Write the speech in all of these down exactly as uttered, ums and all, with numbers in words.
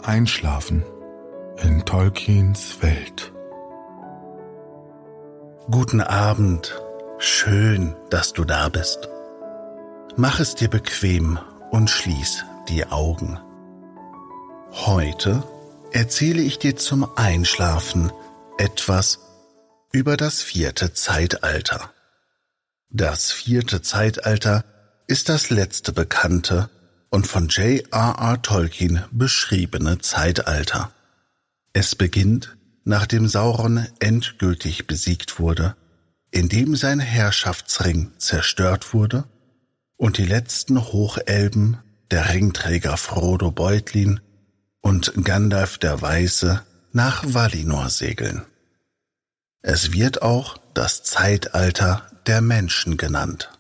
Einschlafen in Tolkiens Welt. Guten Abend, schön, dass du da bist. Mach es dir bequem und schließ die Augen. Heute erzähle ich dir zum Einschlafen etwas über das vierte Zeitalter. Das vierte Zeitalter ist das letzte bekannte und von J R R Tolkien beschriebene Zeitalter. Es beginnt, nachdem Sauron endgültig besiegt wurde, indem sein Herrschaftsring zerstört wurde und die letzten Hochelben, der Ringträger Frodo Beutlin und Gandalf der Weiße, nach Valinor segeln. Es wird auch das Zeitalter der Menschen genannt.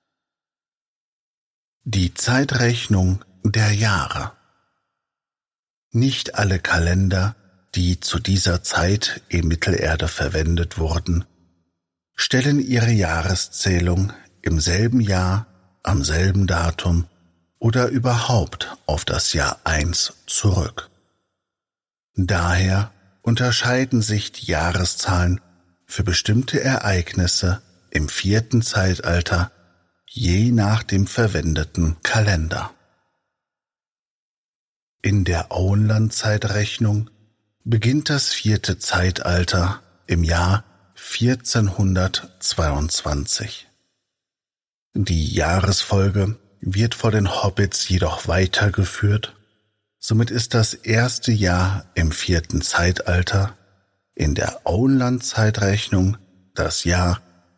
Die Zeitrechnung der Jahre. Nicht alle Kalender, die zu dieser Zeit in Mittelerde verwendet wurden, stellen ihre Jahreszählung im selben Jahr, am selben Datum oder überhaupt auf das Jahr eins zurück. Daher unterscheiden sich die Jahreszahlen für bestimmte Ereignisse im vierten Zeitalter je nach dem verwendeten Kalender. In der Auenland-Zeitrechnung beginnt das vierte Zeitalter im Jahr vierzehnhundertzweiundzwanzig. Die Jahresfolge wird vor den Hobbits jedoch weitergeführt, somit ist das erste Jahr im vierten Zeitalter in der Auenland-Zeitrechnung das Jahr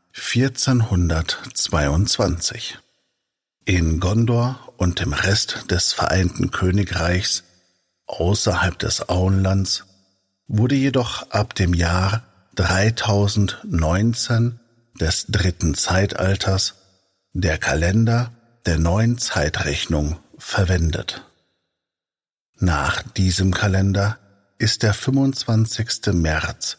vierzehnhundertzweiundzwanzig. In Gondor und dem Rest des Vereinten Königreichs außerhalb des Auenlands wurde jedoch ab dem Jahr dreitausendneunzehn des dritten Zeitalters der Kalender der neuen Zeitrechnung verwendet. Nach diesem Kalender ist der fünfundzwanzigste März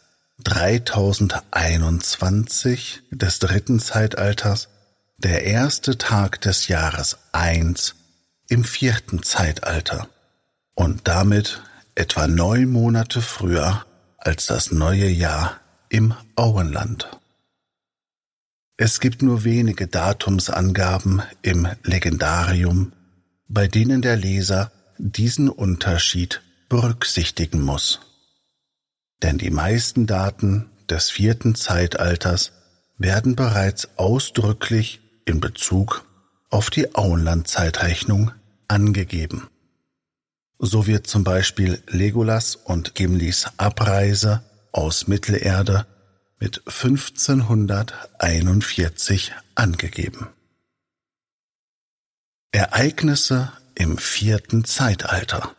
dreitausendeinundzwanzig des dritten Zeitalters der erste Tag des Jahres eins im vierten Zeitalter und damit etwa neun Monate früher als das neue Jahr im Auenland. Es gibt nur wenige Datumsangaben im Legendarium, bei denen der Leser diesen Unterschied berücksichtigen muss. Denn die meisten Daten des vierten Zeitalters werden bereits ausdrücklich in Bezug auf die Auenland-Zeitrechnung angegeben. So wird zum Beispiel Legolas und Gimlis Abreise aus Mittelerde mit fünfzehnhunderteinundvierzig angegeben. Ereignisse im vierten Zeitalter.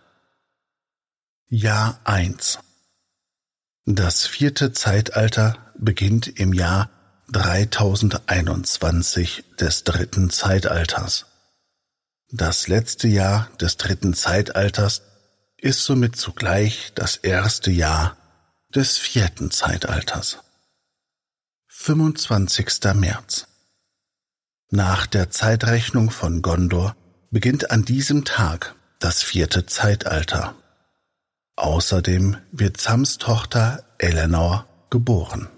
Jahr eins. Das vierte Zeitalter beginnt im Jahr dreitausendeinundzwanzig des dritten Zeitalters. Das letzte Jahr des dritten Zeitalters ist somit zugleich das erste Jahr des vierten Zeitalters. fünfundzwanzigster März. Nach der Zeitrechnung von Gondor beginnt an diesem Tag das vierte Zeitalter. Außerdem wird Sams Tochter Elenor geboren.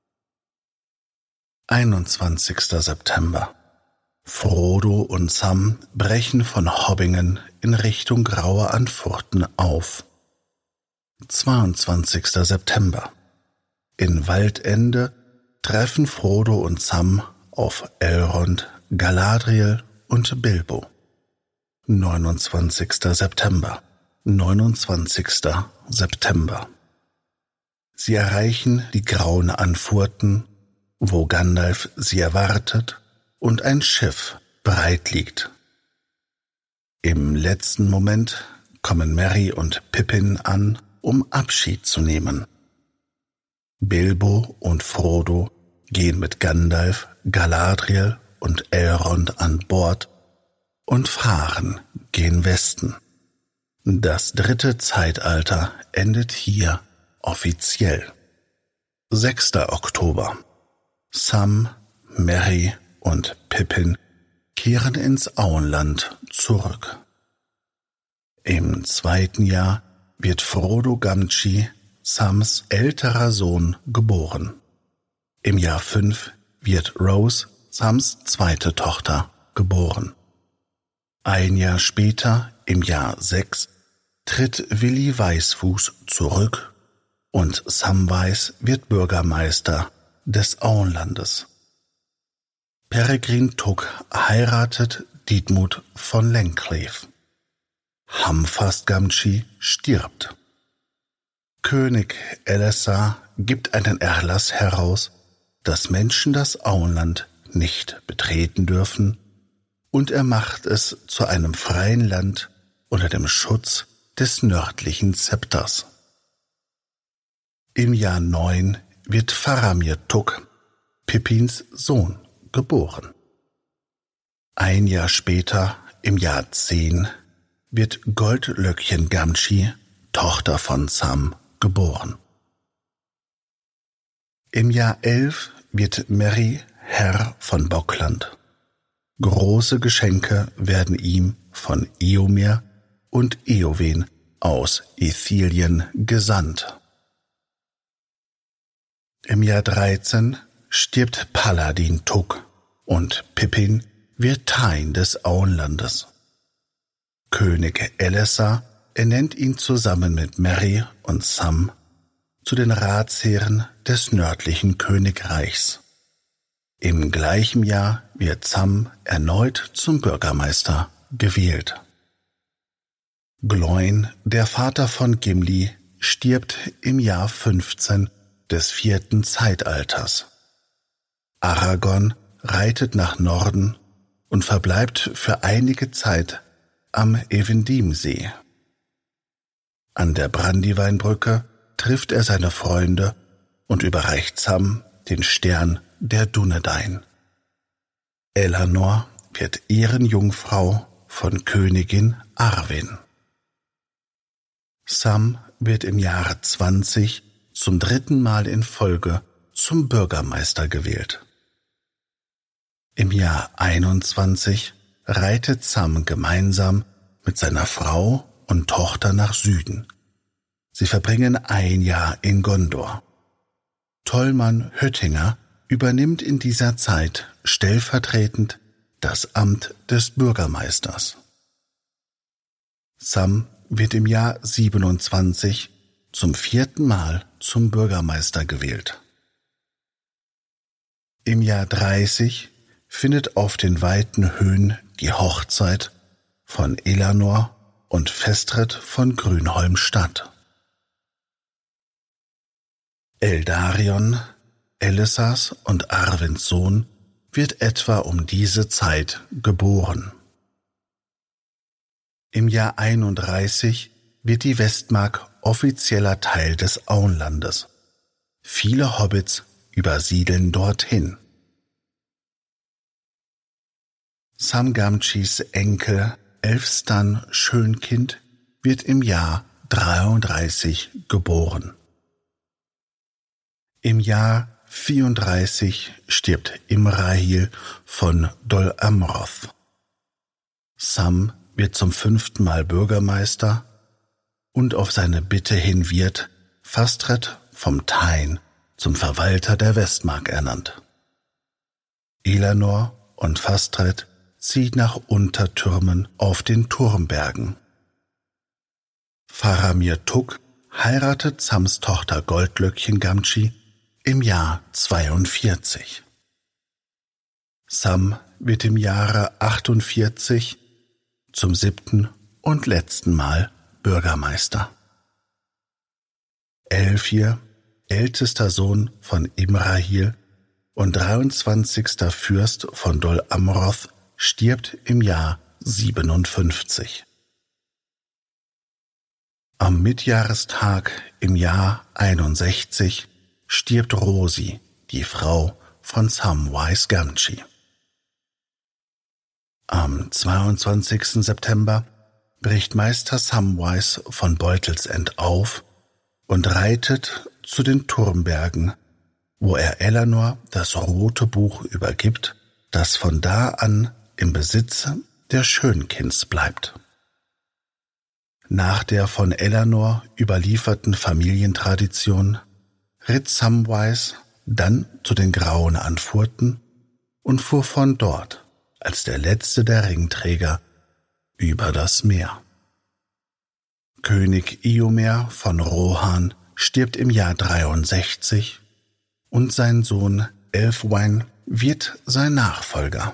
einundzwanzigster September. Frodo und Sam brechen von Hobbingen in Richtung Graue Anfurten auf. zweiundzwanzigster September. In Waldende treffen Frodo und Sam auf Elrond, Galadriel und Bilbo. neunundzwanzigster September. neunundzwanzigster September. Sie erreichen die Grauen Anfurten, wo Gandalf sie erwartet und ein Schiff bereit liegt. Im letzten Moment kommen Merry und Pippin an, um Abschied zu nehmen. Bilbo und Frodo gehen mit Gandalf, Galadriel und Elrond an Bord und fahren gen Westen. Das dritte Zeitalter endet hier offiziell. sechster Oktober. Sam, Merry und Pippin kehren ins Auenland zurück. Im zweiten Jahr wird Frodo Gamgee, Sams älterer Sohn, geboren. Im Jahr fünf wird Rose, Sams zweite Tochter, geboren. Ein Jahr später, im Jahr sechs, tritt Willi Weißfuß zurück und Samwise wird Bürgermeister des Auenlandes. Peregrin Took heiratet Dietmund von Lenclave. Hamfast Gamgee stirbt. König Elessar gibt einen Erlass heraus, dass Menschen das Auenland nicht betreten dürfen, und er macht es zu einem freien Land unter dem Schutz des nördlichen Zepters. Im Jahr neun wird Faramir Took, Pippins Sohn, geboren. Ein Jahr später, im Jahr zehn, wird Goldlöckchen Gamgee, Tochter von Sam, geboren. Im Jahr elf wird Merry Herr von Bockland. Große Geschenke werden ihm von Eomer und Eowen aus Ithilien gesandt. Im Jahr dreizehn stirbt Paladin Took und Pippin wird Thane des Auenlandes. König Elessar ernennt ihn zusammen mit Merry und Sam zu den Ratsherren des nördlichen Königreichs. Im gleichen Jahr wird Sam erneut zum Bürgermeister gewählt. Gloin, der Vater von Gimli, stirbt im Jahr fünfzehn des vierten Zeitalters. Aragorn reitet nach Norden und verbleibt für einige Zeit am Evendimsee. An der Brandyweinbrücke trifft er seine Freunde und überreicht Sam den Stern der Dunedain. Elanor wird Ehrenjungfrau von Königin Arwen. Sam wird im Jahre zwanzig zum dritten Mal in Folge zum Bürgermeister gewählt. Im Jahr einundzwanzig reitet Sam gemeinsam mit seiner Frau und Tochter nach Süden. Sie verbringen ein Jahr in Gondor. Tollmann Höttinger übernimmt in dieser Zeit stellvertretend das Amt des Bürgermeisters. Sam wird im Jahr siebenundzwanzig zum vierten Mal zum Bürgermeister gewählt. Im Jahr dreißig findet auf den weiten Höhen die Hochzeit von Elanor und Festred von Grünholm statt. Eldarion, Elessars und Arwens Sohn, wird etwa um diese Zeit geboren. Im Jahr einunddreißig wird die Westmark offizieller Teil des Auenlandes. Viele Hobbits übersiedeln dorthin. Sam Gamgees Enkel Elfstan Schönkind wird im Jahr dreiunddreißig geboren. Im Jahr vierunddreißig stirbt Imrahil von Dol Amroth. Sam wird zum fünften Mal Bürgermeister und auf seine Bitte hin wird Fastred vom Thane zum Verwalter der Westmark ernannt. Elanor und Fastred zieht nach Untertürmen auf den Turmbergen. Faramir Took heiratet Sams Tochter Goldlöckchen Gamgee im Jahr zweiundvierzig. Sam wird im Jahre achtundvierzig zum siebten und letzten Mal Bürgermeister. Elfir, ältester Sohn von Imrahil und dreiundzwanzigster Fürst von Dol Amroth, stirbt im Jahr siebenundfünfzig. Am Mitjahrestag im Jahr einundsechzig stirbt Rosi, die Frau von Samwise Gamgee. Am zweiundzwanzigsten September bricht Meister Samwise von Beutelsend auf und reitet zu den Turmbergen, wo er Elanor das rote Buch übergibt, das von da an im Besitz der Schönkinds bleibt. Nach der von Eleanor überlieferten Familientradition ritt Samwise dann zu den Grauen Anfurten und fuhr von dort als der letzte der Ringträger über das Meer. König Eomer von Rohan stirbt im Jahr dreiundsechzig und sein Sohn Elfwine wird sein Nachfolger.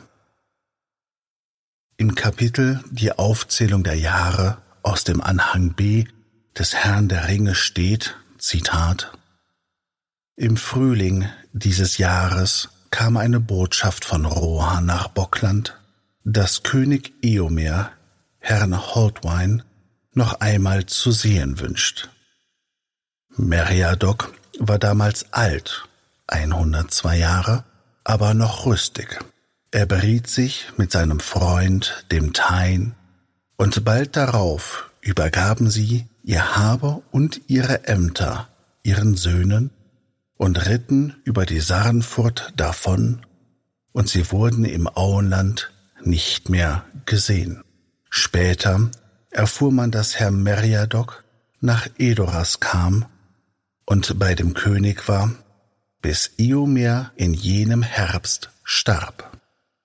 Im Kapitel Die Aufzählung der Jahre aus dem Anhang B des Herrn der Ringe steht, Zitat: Im Frühling dieses Jahres kam eine Botschaft von Rohan nach Bockland, dass König Eomer Herrn Holtwine noch einmal zu sehen wünscht. Meriadoc war damals alt, hundertzwei Jahre, aber noch rüstig. Er beriet sich mit seinem Freund, dem Tain, und bald darauf übergaben sie ihr Habe und ihre Ämter ihren Söhnen und ritten über die Sarnfurt davon, und sie wurden im Auenland nicht mehr gesehen. Später erfuhr man, dass Herr Meriadoc nach Edoras kam und bei dem König war, bis Eomer in jenem Herbst starb.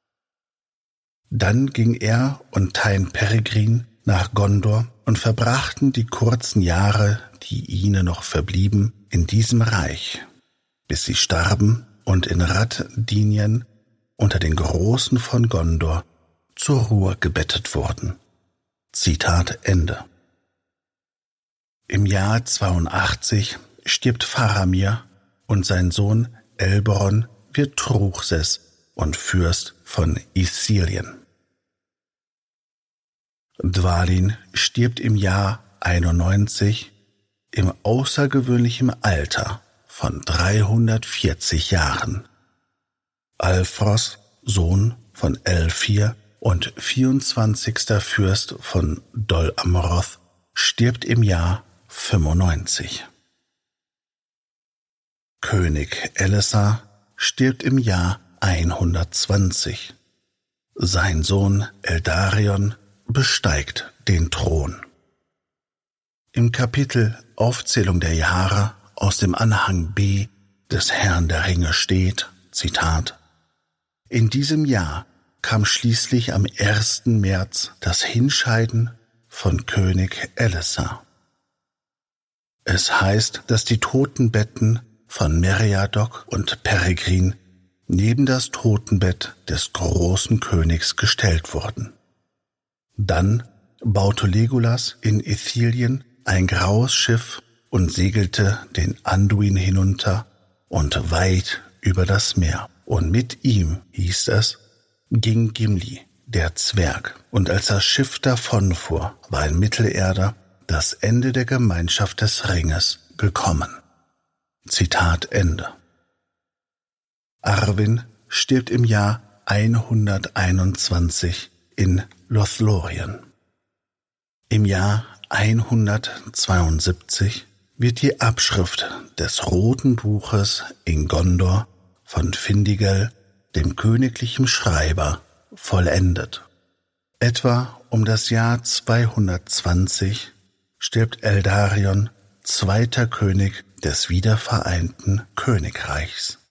Dann ging er und Tain Peregrin nach Gondor und verbrachten die kurzen Jahre, die ihnen noch verblieben, in diesem Reich, bis sie starben und in Rad-Dinien unter den Großen von Gondor zur Ruhe gebettet wurden. Zitat Ende. Im Jahr zweiundachtzig stirbt Faramir und sein Sohn Elberon wird Truchsess und Fürst von Ithilien. Dwalin stirbt im Jahr einundneunzig im außergewöhnlichen Alter von dreihundertvierzig Jahren. Alfros, Sohn von Elfir und vierundzwanzigster Fürst von Dol Amroth, stirbt im Jahr fünfundneunzig. König Elessar stirbt im Jahr hundertzwanzig. Sein Sohn Eldarion besteigt den Thron. Im Kapitel Aufzählung der Jahre aus dem Anhang B des Herrn der Ringe steht, Zitat: In diesem Jahr kam schließlich am ersten März das Hinscheiden von König Elessar. Es heißt, dass die Totenbetten von Meriadoc und Peregrin neben das Totenbett des großen Königs gestellt wurden. Dann baute Legolas in Ithilien ein graues Schiff und segelte den Anduin hinunter und weit über das Meer. Und mit ihm, hieß es, ging Gimli, der Zwerg, und als das Schiff davonfuhr, war in Mittelerde das Ende der Gemeinschaft des Ringes gekommen. Zitat Ende. Arwen stirbt im Jahr hunderteinundzwanzig in Lothlorien. Im Jahr hundertzweiundsiebzig wird die Abschrift des Roten Buches in Gondor von Findigel, dem königlichen Schreiber, vollendet. Etwa um das Jahr zweihundertzwanzig stirbt Eldarion, zweiter König des wiedervereinten Königreichs.